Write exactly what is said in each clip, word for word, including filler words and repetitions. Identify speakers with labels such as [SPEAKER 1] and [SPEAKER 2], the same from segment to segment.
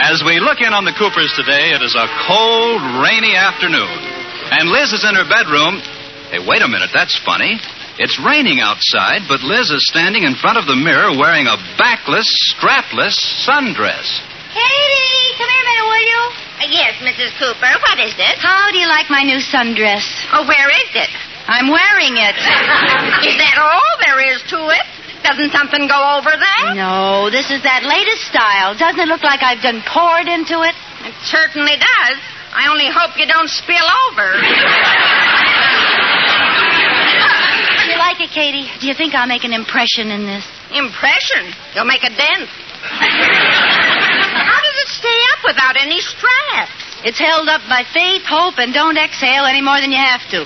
[SPEAKER 1] As we look in on the Coopers today, it is a cold, rainy afternoon. And Liz is in her bedroom. Hey, wait a minute, that's funny. It's raining outside, but Liz is standing in front of the mirror wearing a backless, strapless sundress.
[SPEAKER 2] Katie, come here a minute, will you?
[SPEAKER 3] Uh, yes, Missus Cooper. What is it?
[SPEAKER 2] How do you like my new sundress?
[SPEAKER 3] Oh, where is it?
[SPEAKER 2] I'm wearing it.
[SPEAKER 3] Is that all there is to it? Doesn't something go over that?
[SPEAKER 2] No, this is that latest style. Doesn't it look like I've done poured into it?
[SPEAKER 3] It certainly does. I only hope you don't spill over.
[SPEAKER 2] Do you like it, Katie? Do you think I'll make an impression in this?
[SPEAKER 3] Impression? You'll make a dent. How does it stay up without any straps?
[SPEAKER 2] It's held up by faith, hope, and don't exhale any more than you have to.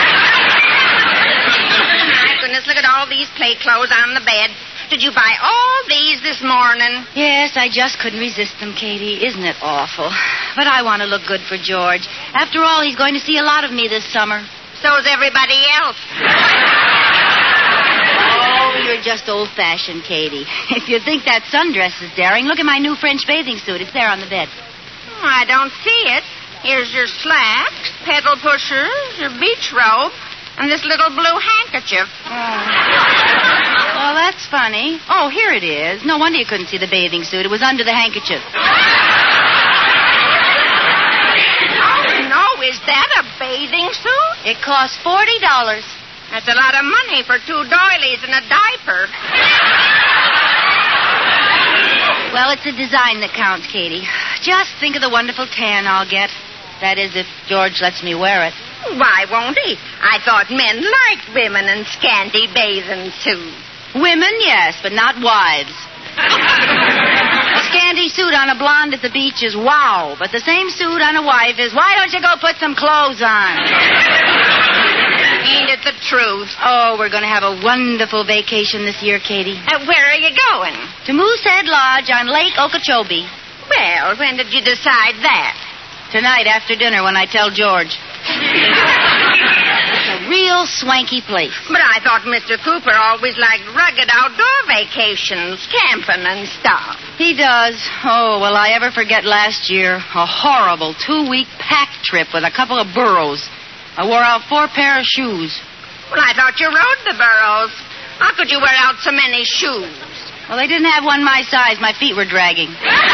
[SPEAKER 3] My goodness, look at all these play clothes on the bed. Did you buy all these this morning?
[SPEAKER 2] Yes, I just couldn't resist them, Katie. Isn't it awful? But I want to look good for George. After all, he's going to see a lot of me this summer.
[SPEAKER 3] So's everybody else.
[SPEAKER 2] Oh, you're just old-fashioned, Katie. If you think that sundress is daring, look at my new French bathing suit. It's there on the bed.
[SPEAKER 3] Oh, I don't see it. Here's your slacks, pedal pushers, your beach robe, and this little blue handkerchief.
[SPEAKER 2] Oh. Well, that's funny. Oh, here it is. No wonder you couldn't see the bathing suit. It was under the handkerchief.
[SPEAKER 3] Oh, no. Is that a bathing suit?
[SPEAKER 2] It cost forty dollars.
[SPEAKER 3] That's a lot of money for two doilies and a diaper.
[SPEAKER 2] Well, it's the design that counts, Katie. Just think of the wonderful tan I'll get. That is, if George lets me wear it.
[SPEAKER 3] Why won't he? I thought men liked women in scanty bathing suits.
[SPEAKER 2] Women, yes, but not wives. A scanty suit on a blonde at the beach is wow, but the same suit on a wife is, why don't you go put some clothes on?
[SPEAKER 3] Ain't it the truth?
[SPEAKER 2] Oh, we're going to have a wonderful vacation this year, Katie.
[SPEAKER 3] Uh, where are you going?
[SPEAKER 2] To Moosehead Lodge on Lake Okeechobee.
[SPEAKER 3] Well, when did you decide that?
[SPEAKER 2] Tonight after dinner when I tell George. It's a real swanky place.
[SPEAKER 3] But I thought Mister Cooper always liked rugged outdoor vacations, camping and stuff.
[SPEAKER 2] He does. Oh, will I ever forget last year? A horrible two-week pack trip with a couple of burros. I wore out four pair of shoes.
[SPEAKER 3] Well, I thought you rode the burros. How could you wear out so many shoes?
[SPEAKER 2] Well, they didn't have one my size. My feet were dragging.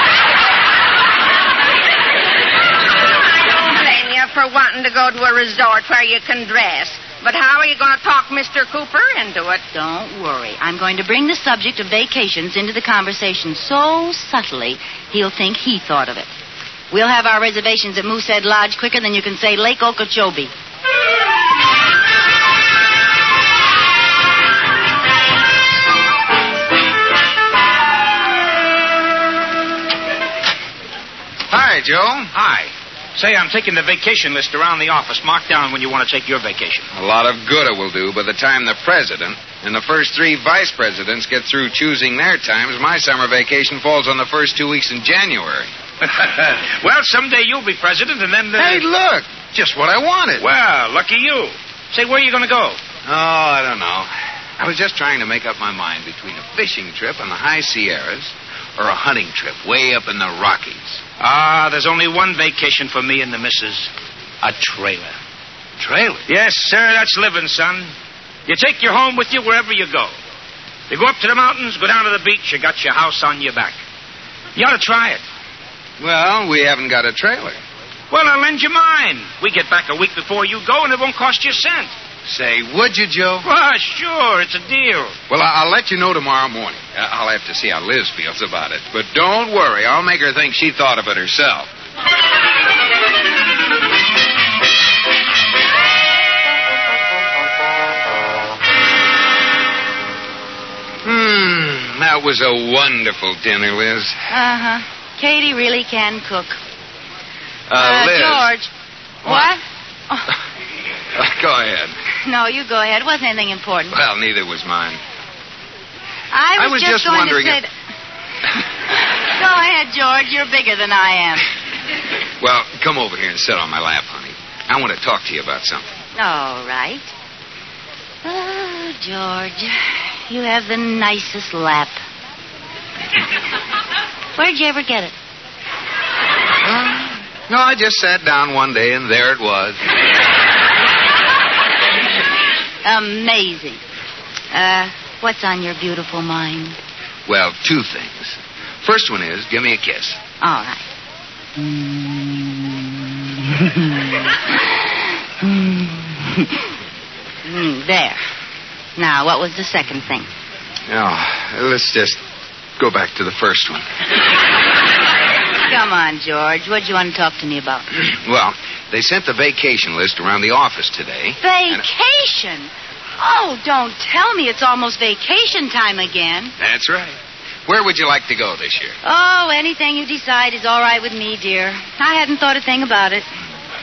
[SPEAKER 3] For wanting to go to a resort where you can dress. But how are you going to talk Mister Cooper into it?
[SPEAKER 2] Don't worry. I'm going to bring the subject of vacations into the conversation so subtly he'll think he thought of it. We'll have our reservations at Moosehead Lodge quicker than you can say Lake Okeechobee.
[SPEAKER 4] Hi, Joe.
[SPEAKER 5] Hi. Say, I'm taking the vacation list around the office. Mark down when you want to take your vacation.
[SPEAKER 4] A lot of good it will do by the time the president and the first three vice presidents get through choosing their times. My summer vacation falls on the first two weeks in January.
[SPEAKER 5] Well, someday you'll be president, and then... Uh...
[SPEAKER 4] Hey, look. Just what I wanted.
[SPEAKER 5] Well, lucky you. Say, where are you going to go?
[SPEAKER 4] Oh, I don't know. I was just trying to make up my mind between a fishing trip in the high Sierras or a hunting trip way up in the Rockies.
[SPEAKER 5] Ah, there's only one vacation for me and the missus. A trailer.
[SPEAKER 4] Trailer?
[SPEAKER 5] Yes, sir, that's living, son. You take your home with you wherever you go. You go up to the mountains, go down to the beach, you got your house on your back. You ought to try it.
[SPEAKER 4] Well, we haven't got a trailer.
[SPEAKER 5] Well, I'll lend you mine. We get back a week before you go, and it won't cost you a cent.
[SPEAKER 4] Say, would you, Joe?
[SPEAKER 5] Well, sure, it's a deal.
[SPEAKER 4] Well, I'll let you know tomorrow morning. I'll have to see how Liz feels about it. But don't worry, I'll make her think she thought of it herself. Hmm, that was a wonderful dinner, Liz.
[SPEAKER 2] Uh-huh. Katie really can cook.
[SPEAKER 4] Uh,
[SPEAKER 2] uh
[SPEAKER 4] Liz.
[SPEAKER 2] George. What? Oh.
[SPEAKER 4] Go ahead.
[SPEAKER 2] No, you go ahead. It wasn't anything important.
[SPEAKER 4] Well, neither was mine.
[SPEAKER 2] I was,
[SPEAKER 4] I was
[SPEAKER 2] just,
[SPEAKER 4] just
[SPEAKER 2] going
[SPEAKER 4] wondering
[SPEAKER 2] to say
[SPEAKER 4] if...
[SPEAKER 2] that... Go ahead, George. You're bigger than I am.
[SPEAKER 4] Well, come over here and sit on my lap, honey. I want to talk to you about something.
[SPEAKER 2] All right. Oh, George, you have the nicest lap. Where'd you ever get it?
[SPEAKER 4] No, I just sat down one day, and there it was.
[SPEAKER 2] Amazing. Uh, what's on your beautiful mind?
[SPEAKER 4] Well, two things. First one is, give me a kiss.
[SPEAKER 2] All right. Mm, there. Now, what was the second thing?
[SPEAKER 4] Oh, let's just go back to the first one.
[SPEAKER 2] Come on, George. What do you want to talk to me about?
[SPEAKER 4] Well, they sent the vacation list around the office today.
[SPEAKER 2] Vacation? Oh, don't tell me it's almost vacation time again.
[SPEAKER 4] That's right. Where would you like to go this year?
[SPEAKER 2] Oh, anything you decide is all right with me, dear. I hadn't thought a thing about it.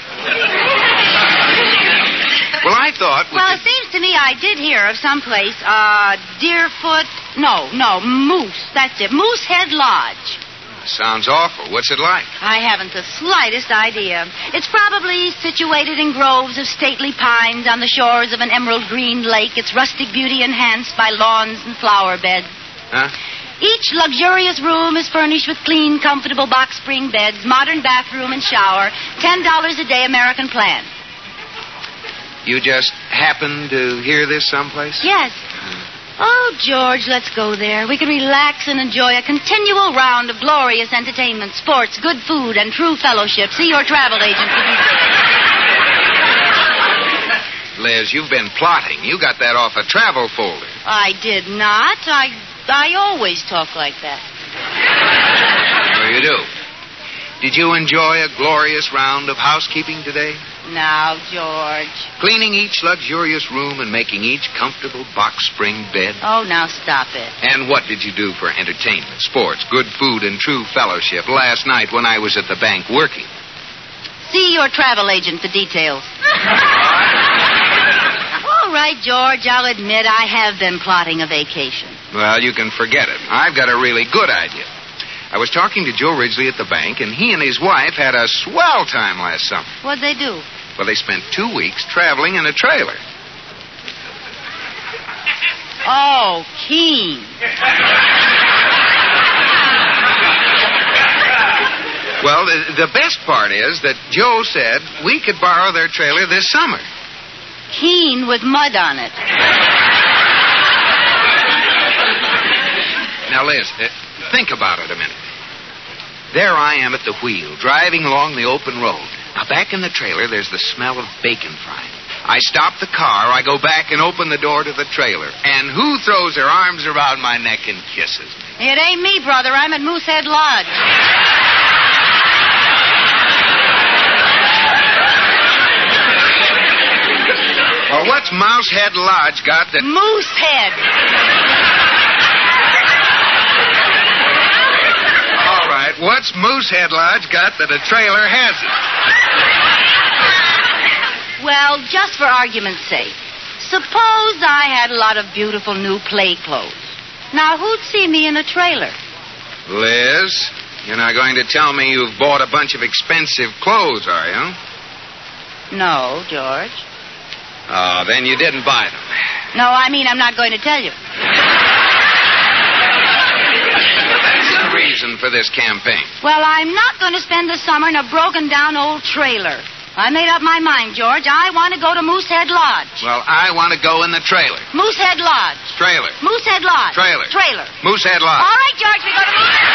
[SPEAKER 4] Well, I thought...
[SPEAKER 2] Well, it seems to me I did hear of some place, uh, Deerfoot... No, no, Moose. That's it. Moosehead Lodge.
[SPEAKER 4] Sounds awful. What's it like?
[SPEAKER 2] I haven't the slightest idea. It's probably situated in groves of stately pines on the shores of an emerald green lake, its rustic beauty enhanced by lawns and flower beds.
[SPEAKER 4] Huh?
[SPEAKER 2] Each luxurious room is furnished with clean, comfortable box spring beds, modern bathroom and shower, ten dollars a day American plan.
[SPEAKER 4] You just happened to hear this someplace?
[SPEAKER 2] Yes. Oh, George, let's go there. We can relax and enjoy a continual round of glorious entertainment, sports, good food, and true fellowship. See your travel agent for details.
[SPEAKER 4] Liz, you've been plotting. You got that off a travel folder.
[SPEAKER 2] I did not. I, I always talk like that.
[SPEAKER 4] So you do. Did you enjoy a glorious round of housekeeping today?
[SPEAKER 2] Now, George.
[SPEAKER 4] Cleaning each luxurious room and making each comfortable box spring bed.
[SPEAKER 2] Oh, now stop it.
[SPEAKER 4] And what did you do for entertainment, sports, good food, and true fellowship last night when I was at the bank working?
[SPEAKER 2] See your travel agent for details. All right, George, I'll admit I have been plotting a vacation.
[SPEAKER 4] Well, you can forget it. I've got a really good idea. I was talking to Joe Ridgely at the bank, and he and his wife had a swell time last summer.
[SPEAKER 2] What'd they do?
[SPEAKER 4] Well, they spent two weeks traveling in a trailer.
[SPEAKER 2] Oh, Keen.
[SPEAKER 4] Well, the, the best part is that Joe said we could borrow their trailer this summer.
[SPEAKER 2] Keen with mud on it.
[SPEAKER 4] Now, Liz, uh, think about it a minute. There I am at the wheel, driving along the open road. Now, back in the trailer, there's the smell of bacon frying. I stop the car, I go back and open the door to the trailer. And who throws their arms around my neck and kisses me?
[SPEAKER 2] It ain't me, brother. I'm at Moosehead Lodge.
[SPEAKER 4] Well, what's Mousehead Lodge got that...
[SPEAKER 2] Moosehead.
[SPEAKER 4] All right, what's Moosehead Lodge got that a trailer hasn't?
[SPEAKER 2] Well, just for argument's sake, suppose I had a lot of beautiful new play clothes. Now, who'd see me in a trailer?
[SPEAKER 4] Liz, you're not going to tell me you've bought a bunch of expensive clothes, are you?
[SPEAKER 2] No, George.
[SPEAKER 4] Oh, then you didn't buy them.
[SPEAKER 2] No, I mean I'm not going to tell you.
[SPEAKER 4] That's the reason for this campaign.
[SPEAKER 2] Well, I'm not going to spend the summer in a broken-down old trailer. I made up my mind, George. I want to go to Moosehead Lodge.
[SPEAKER 4] Well, I want to go in the trailer.
[SPEAKER 2] Moosehead Lodge.
[SPEAKER 4] Trailer.
[SPEAKER 2] Moosehead Lodge.
[SPEAKER 4] Trailer.
[SPEAKER 2] Trailer.
[SPEAKER 4] Moosehead Lodge.
[SPEAKER 2] All right, George, we go to Moosehead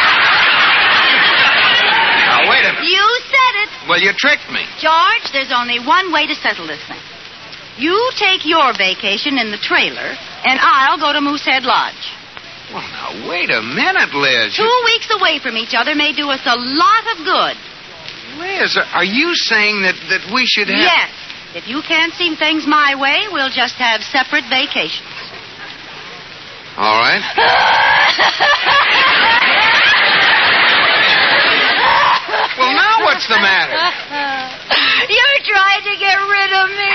[SPEAKER 2] Lodge.
[SPEAKER 4] Now, wait a minute.
[SPEAKER 2] You said it.
[SPEAKER 4] Well, you tricked me.
[SPEAKER 2] George, there's only one way to settle this thing. You take your vacation in the trailer, and I'll go to Moosehead Lodge.
[SPEAKER 4] Well, now, wait a minute, Liz.
[SPEAKER 2] Two weeks away from each other may do us a lot of good.
[SPEAKER 4] Liz, are you saying that, that we should have...
[SPEAKER 2] Yes. If you can't see things my way, we'll just have separate vacations.
[SPEAKER 4] All right. Well, now what's the matter?
[SPEAKER 2] You're trying to get rid of me.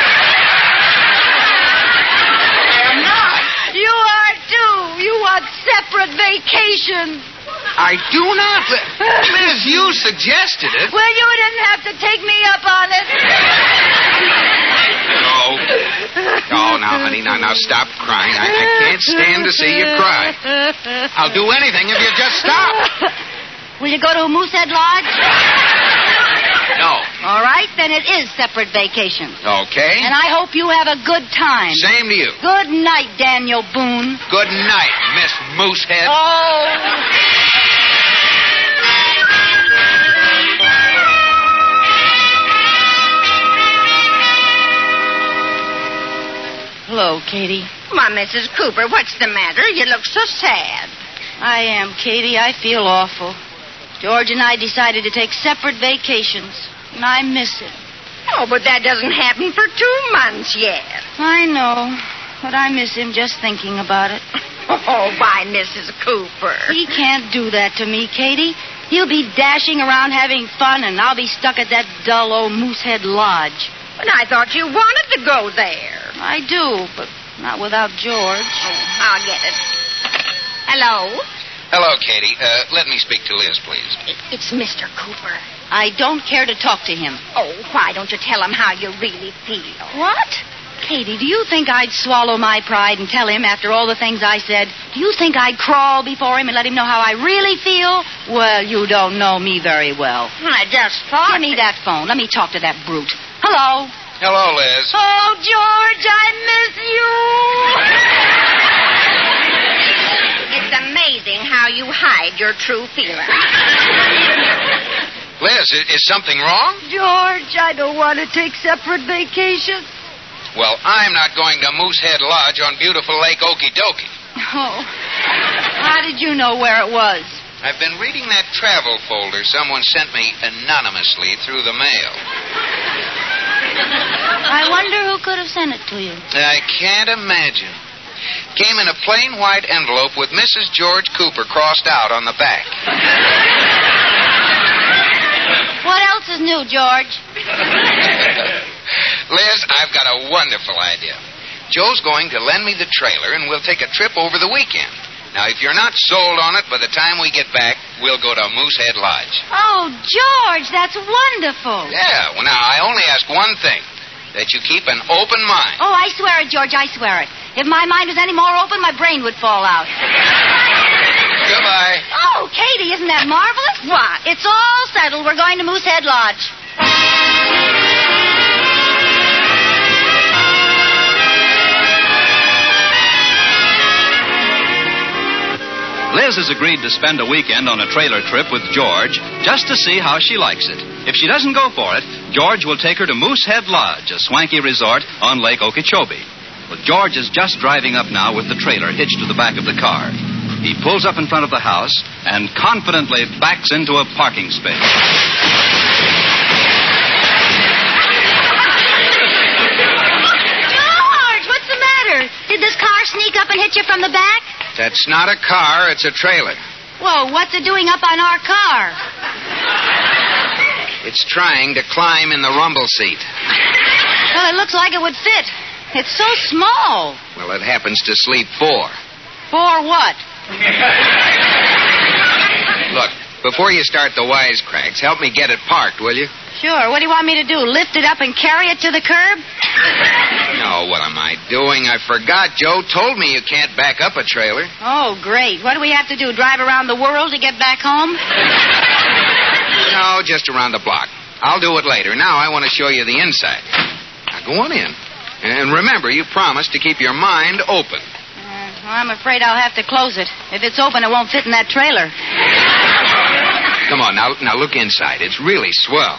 [SPEAKER 4] I'm not.
[SPEAKER 2] You are, too. You want separate vacations.
[SPEAKER 4] I do not. Liz, you suggested it.
[SPEAKER 2] Well, you didn't have to take me up on it.
[SPEAKER 4] Oh. Oh, now, honey, now, now, stop crying. I, I can't stand to see you cry. I'll do anything if you just stop.
[SPEAKER 2] Will you go to Moosehead Lodge? All right, then it is separate vacations.
[SPEAKER 4] Okay.
[SPEAKER 2] And I hope you have a good time.
[SPEAKER 4] Same to you.
[SPEAKER 2] Good night, Daniel Boone.
[SPEAKER 4] Good night, Miss Moosehead.
[SPEAKER 2] Oh. Hello, Katie.
[SPEAKER 3] Why, Missus Cooper, what's the matter? You look so sad.
[SPEAKER 2] I am, Katie. I feel awful. George and I decided to take separate vacations, and I miss him.
[SPEAKER 3] Oh, but that doesn't happen for two months yet.
[SPEAKER 2] I know, but I miss him just thinking about it.
[SPEAKER 3] Oh, why, Missus Cooper?
[SPEAKER 2] He can't do that to me, Katie. He'll be dashing around having fun, and I'll be stuck at that dull old Moosehead Lodge.
[SPEAKER 3] But I thought you wanted to go there.
[SPEAKER 2] I do, but not without George.
[SPEAKER 3] Oh, I'll get it. Hello?
[SPEAKER 4] Hello, Katie. Uh, let me speak to Liz, please.
[SPEAKER 3] It's Mister Cooper.
[SPEAKER 2] I don't care to talk to him.
[SPEAKER 3] Oh, why don't you tell him how you really feel?
[SPEAKER 2] What? Katie, do you think I'd swallow my pride and tell him after all the things I said? Do you think I'd crawl before him and let him know how I really feel? Well, you don't know me very well.
[SPEAKER 3] I just thought...
[SPEAKER 2] Give me that phone. Let me talk to that brute. Hello?
[SPEAKER 4] Hello, Liz.
[SPEAKER 2] Oh, George, I miss you.
[SPEAKER 3] It's amazing how you hide your true feelings.
[SPEAKER 4] Liz, is, is something wrong?
[SPEAKER 2] George, I don't want to take separate vacations.
[SPEAKER 4] Well, I'm not going to Moosehead Lodge on beautiful Lake Okie Dokie.
[SPEAKER 2] Oh. How did you know where it was?
[SPEAKER 4] I've been reading that travel folder someone sent me anonymously through the mail.
[SPEAKER 2] I wonder who could have sent it to you.
[SPEAKER 4] I can't imagine. Came in a plain white envelope with Missus George Cooper crossed out on the back.
[SPEAKER 2] What else is new, George?
[SPEAKER 4] Liz, I've got a wonderful idea. Joe's going to lend me the trailer, and we'll take a trip over the weekend. Now, if you're not sold on it, by the time we get back, we'll go to Moosehead Lodge.
[SPEAKER 2] Oh, George, that's wonderful.
[SPEAKER 4] Yeah, well, now, I only ask one thing, that you keep an open mind.
[SPEAKER 2] Oh, I swear it, George, I swear it. If my mind was any more open, my brain would fall out.
[SPEAKER 4] Goodbye.
[SPEAKER 2] Oh, Katie, isn't that marvelous? What? It's all settled. We're going to Moosehead Lodge.
[SPEAKER 1] Liz has agreed to spend a weekend on a trailer trip with George just to see how she likes it. If she doesn't go for it, George will take her to Moosehead Lodge, a swanky resort on Lake Okeechobee. Well, George is just driving up now with the trailer hitched to the back of the car. He pulls up in front of the house and confidently backs into a parking space.
[SPEAKER 2] George, what's the matter? Did this car sneak up and hit you from the back?
[SPEAKER 4] That's not a car, it's a trailer.
[SPEAKER 2] Whoa, what's it doing up on our car?
[SPEAKER 4] It's trying to climb in the rumble seat.
[SPEAKER 2] Well, it looks like it would fit. It's so small.
[SPEAKER 4] Well, it happens to sleep four.
[SPEAKER 2] For what?
[SPEAKER 4] Look, before you start the wisecracks, help me get it parked, will you?
[SPEAKER 2] Sure. What do you want me to do? Lift it up and carry it to the curb?
[SPEAKER 4] No, what am I doing? I forgot. Joe told me you can't back up a trailer.
[SPEAKER 2] Oh, great. What do we have to do, drive around the world to get back home?
[SPEAKER 4] No, just around the block. I'll do it later. Now I want to show you the inside. Now go on in. And remember, you promised to keep your mind open.
[SPEAKER 2] Uh, well, I'm afraid I'll have to close it. If it's open, it won't fit in that trailer.
[SPEAKER 4] Come on, now, now look inside. It's really swell.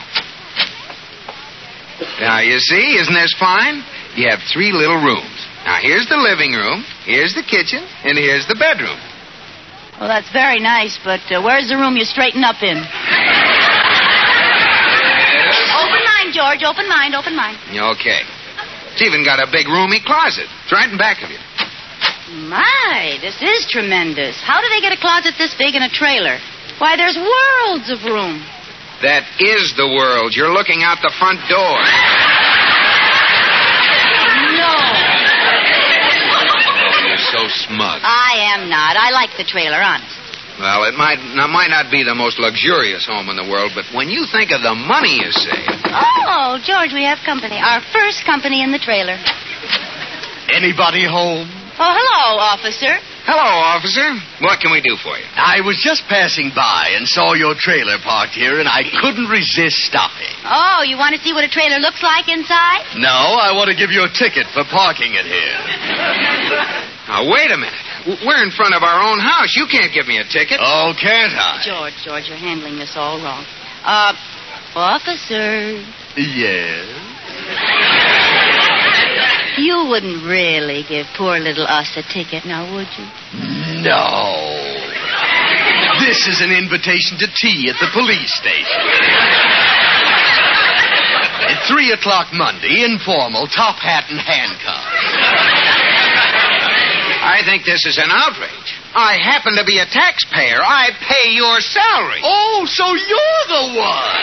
[SPEAKER 4] Now, you see, isn't this fine? You have three little rooms. Now, here's the living room, here's the kitchen, and here's the bedroom.
[SPEAKER 2] Well, that's very nice, but uh, where's the room you straighten up in? Open mind, George. Open mind, open mind.
[SPEAKER 4] Okay. It's even got a big roomy closet. It's right in back of you.
[SPEAKER 2] My, this is tremendous. How do they get a closet this big in a trailer? Why, there's worlds of room.
[SPEAKER 4] That is the world. You're looking out the front door.
[SPEAKER 2] No.
[SPEAKER 4] You're so smug.
[SPEAKER 2] I am not. I like the trailer, honest.
[SPEAKER 4] Well, it might, it might not be the most luxurious home in the world, but when you think of the money you save...
[SPEAKER 2] Oh, George, we have company. Our first company in the trailer.
[SPEAKER 6] Anybody home?
[SPEAKER 2] Oh, hello, officer.
[SPEAKER 4] Hello, officer. What can we do for you?
[SPEAKER 6] I was just passing by and saw your trailer parked here, and I couldn't resist stopping.
[SPEAKER 2] Oh, you want to see what a trailer looks like inside?
[SPEAKER 6] No, I want to give you a ticket for parking it here.
[SPEAKER 4] Now, wait a minute. We're in front of our own house. You can't give me a ticket.
[SPEAKER 6] Oh, can't I?
[SPEAKER 2] George, George, you're handling this all wrong. Uh, officer.
[SPEAKER 6] Yes?
[SPEAKER 2] You wouldn't really give poor little us a ticket, now, would you?
[SPEAKER 6] No. This is an invitation to tea at the police station. At three o'clock Monday, informal, top hat and handcuffs.
[SPEAKER 4] I think this is an outrage. I happen to be a taxpayer. I pay your salary.
[SPEAKER 6] Oh, so you're the one.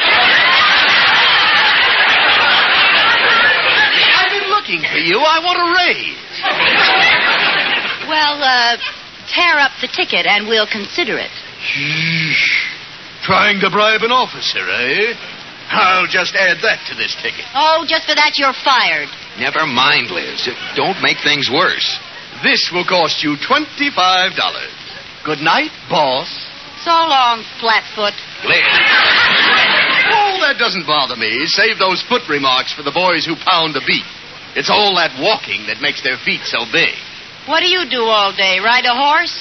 [SPEAKER 6] I've been looking for you. I want a raise.
[SPEAKER 2] Well, uh, tear up the ticket and we'll consider it.
[SPEAKER 6] Trying to bribe an officer, eh? I'll just add that to this ticket.
[SPEAKER 2] Oh, just for that you're fired.
[SPEAKER 4] Never mind, Liz. Don't make things worse.
[SPEAKER 6] This will cost you twenty-five dollars. Good night, boss.
[SPEAKER 2] So long, Flatfoot.
[SPEAKER 4] Liz.
[SPEAKER 6] Oh, that doesn't bother me. Save those foot remarks for the boys who pound the beat. It's all that walking that makes their feet so big.
[SPEAKER 2] What do you do all day? Ride a horse?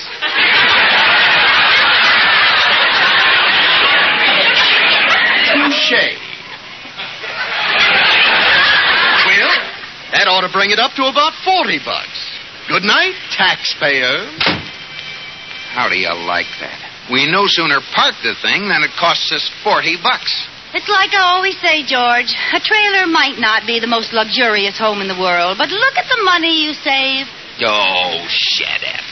[SPEAKER 6] Touché. Well, that ought to bring it up to about forty bucks. Good night, taxpayer.
[SPEAKER 4] How do you like that? We no sooner park the thing than it costs us forty bucks.
[SPEAKER 2] It's like I always say, George. A trailer might not be the most luxurious home in the world, but look at the money you save.
[SPEAKER 4] Oh, shut up.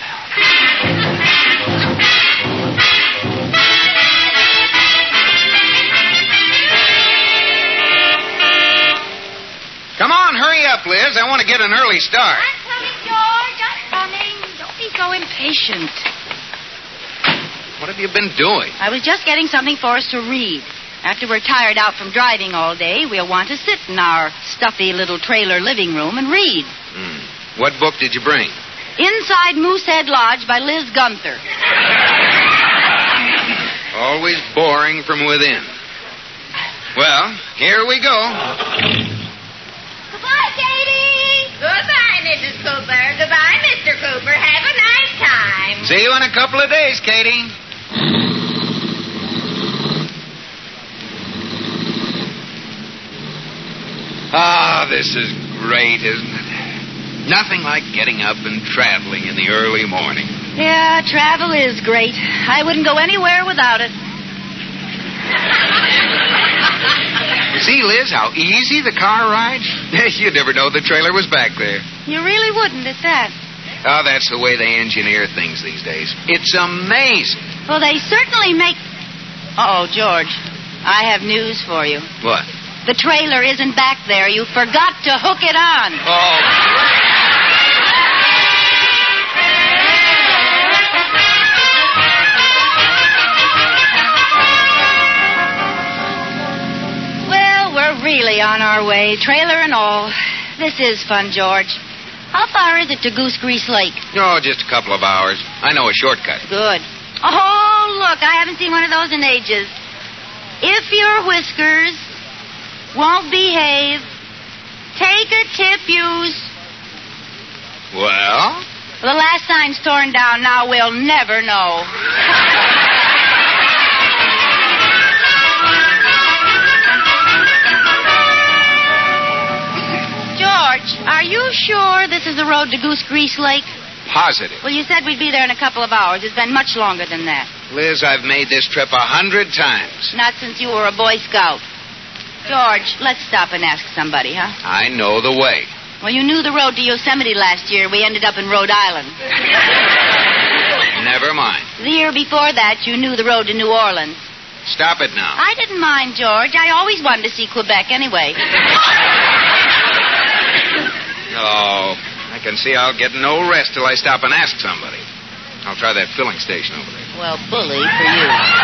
[SPEAKER 4] Come on, hurry up, Liz. I want to get an early start.
[SPEAKER 2] I'm coming, George. I'm coming. Don't be so impatient.
[SPEAKER 4] What have you been doing?
[SPEAKER 2] I was just getting something for us to read. After we're tired out from driving all day, we'll want to sit in our stuffy little trailer living room and read.
[SPEAKER 4] Hmm. What book did you bring?
[SPEAKER 2] Inside Moosehead Lodge by Liz Gunther.
[SPEAKER 4] Always boring from within. Well, here we go.
[SPEAKER 3] Goodbye, Katie. Goodbye, Missus Cooper. Goodbye, Mister Cooper. Have a nice time.
[SPEAKER 4] See you in a couple of days, Katie. Ah, this is great, isn't it? Nothing like getting up and traveling in the early morning.
[SPEAKER 2] Yeah, travel is great. I wouldn't go anywhere without it.
[SPEAKER 4] See, Liz, how easy the car rides? You'd never know the trailer was back there.
[SPEAKER 2] You really wouldn't at that.
[SPEAKER 4] Oh, that's the way they engineer things these days. It's amazing.
[SPEAKER 2] Well, they certainly make... Uh-oh, George. I have news for you.
[SPEAKER 4] What?
[SPEAKER 2] The trailer isn't back there. You forgot to hook it on.
[SPEAKER 4] Oh.
[SPEAKER 2] Really on our way, trailer and all. This is fun, George. How far is it to Goose Grease Lake?
[SPEAKER 4] Oh, just a couple of hours. I know a shortcut.
[SPEAKER 2] Good. Oh, look, I haven't seen one of those in ages. If your whiskers won't behave, take a tip, use.
[SPEAKER 4] Well?
[SPEAKER 2] The last sign's torn down. Now we'll never know. George, are you sure this is the road to Goose Grease Lake?
[SPEAKER 4] Positive.
[SPEAKER 2] Well, you said we'd be there in a couple of hours. It's been much longer than that.
[SPEAKER 4] Liz, I've made this trip a hundred times.
[SPEAKER 2] Not since you were a Boy Scout. George, let's stop and ask somebody, huh?
[SPEAKER 4] I know the way.
[SPEAKER 2] Well, you knew the road to Yosemite last year. We ended up in Rhode Island.
[SPEAKER 4] Never mind.
[SPEAKER 2] The year before that, you knew the road to New Orleans.
[SPEAKER 4] Stop it now.
[SPEAKER 2] I didn't mind, George. I always wanted to see Quebec anyway.
[SPEAKER 4] Oh, I can see I'll get no rest till I stop and ask somebody. I'll try that filling station over there.
[SPEAKER 2] Well, bully for you.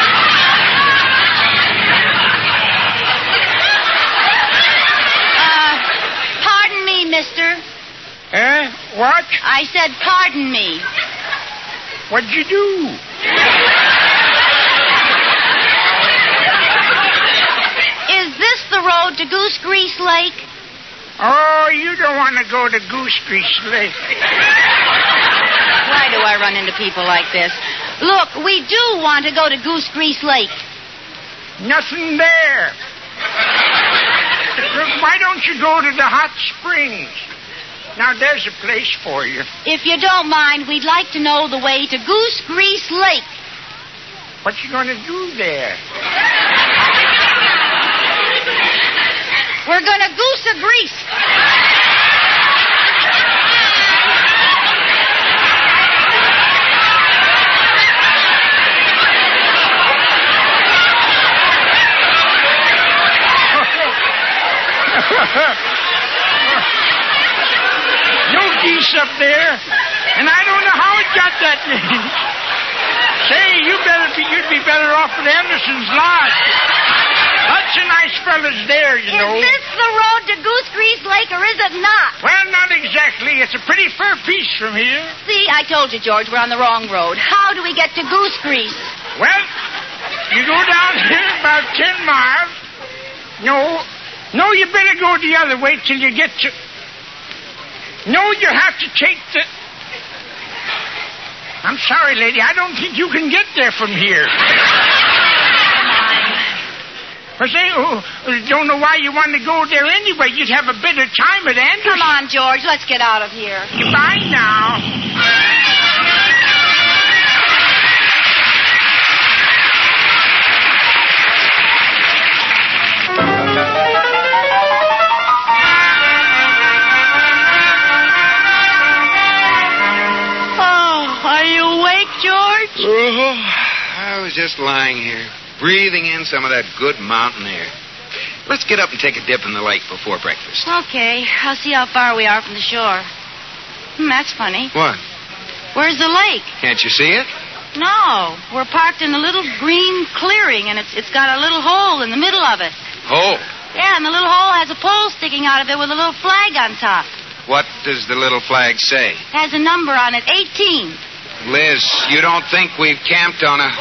[SPEAKER 2] Uh, pardon me, mister.
[SPEAKER 5] Eh? What?
[SPEAKER 2] I said pardon me.
[SPEAKER 5] What'd you do?
[SPEAKER 2] Is this the road to Goose Grease Lake?
[SPEAKER 5] Oh, you don't want to go to Goose Grease Lake.
[SPEAKER 2] Why do I run into people like this? Look, we do want to go to Goose Grease Lake.
[SPEAKER 5] Nothing there. Look, why don't you go to the hot springs? Now, there's a place for you.
[SPEAKER 2] If you don't mind, we'd like to know the way to Goose Grease Lake.
[SPEAKER 5] What you going to do there?
[SPEAKER 2] We're going to goose a grease.
[SPEAKER 5] No geese up there, and I don't know how it got that name. Say, you better be, you'd be better off at Anderson's Lodge. Lots of nice fellas there, you know.
[SPEAKER 2] Is this the road to Goose Grease Lake, or is it not?
[SPEAKER 5] Well, not exactly. It's a pretty far piece from here.
[SPEAKER 2] See, I told you, George, we're on the wrong road. How do we get to Goose Grease?
[SPEAKER 5] Well, you go down here about ten miles. No, no, you better go the other way till you get to... No, you have to take the... I'm sorry, lady. I don't think you can get there from here. I say, oh, don't know why you want to go there anyway. You'd have a better time at Anderson.
[SPEAKER 2] Come on, George. Let's get out of here.
[SPEAKER 5] Goodbye now.
[SPEAKER 2] George?
[SPEAKER 4] Oh, I was just lying here, breathing in some of that good mountain air. Let's get up and take a dip in the lake before breakfast.
[SPEAKER 2] Okay. I'll see how far we are from the shore. Hmm, that's funny.
[SPEAKER 4] What?
[SPEAKER 2] Where's the lake?
[SPEAKER 4] Can't you see it?
[SPEAKER 2] No. We're parked in a little green clearing, and it's it's got a little hole in the middle of it.
[SPEAKER 4] Hole?
[SPEAKER 2] Yeah, and the little hole has a pole sticking out of it with a little flag on top.
[SPEAKER 4] What does the little flag say?
[SPEAKER 2] It has a number on it, eighteen.
[SPEAKER 4] Liz, you don't think we've camped on a...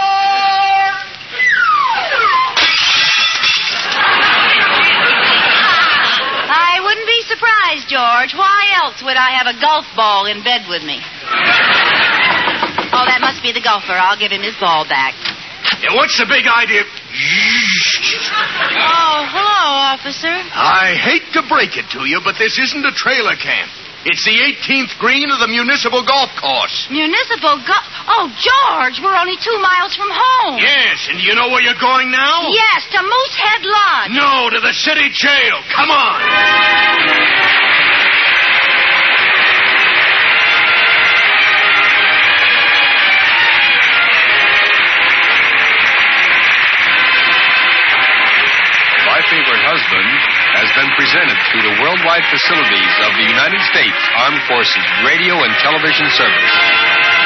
[SPEAKER 2] I wouldn't be surprised, George. Why else would I have a golf ball in bed with me? Oh, that must be the golfer. I'll give him his ball back.
[SPEAKER 6] Yeah, what's the big idea?
[SPEAKER 2] Oh, hello, officer.
[SPEAKER 6] I hate to break it to you, but this isn't a trailer camp. It's the eighteenth green of the municipal golf course.
[SPEAKER 2] Municipal golf? Oh, George, we're only two miles from home.
[SPEAKER 6] Yes, and do you know where you're going now?
[SPEAKER 2] Yes, to Moosehead Lodge.
[SPEAKER 6] No, to the city jail. Come on.
[SPEAKER 7] My Favorite Husband has been presented through the worldwide facilities of the United States Armed Forces Radio and Television Service.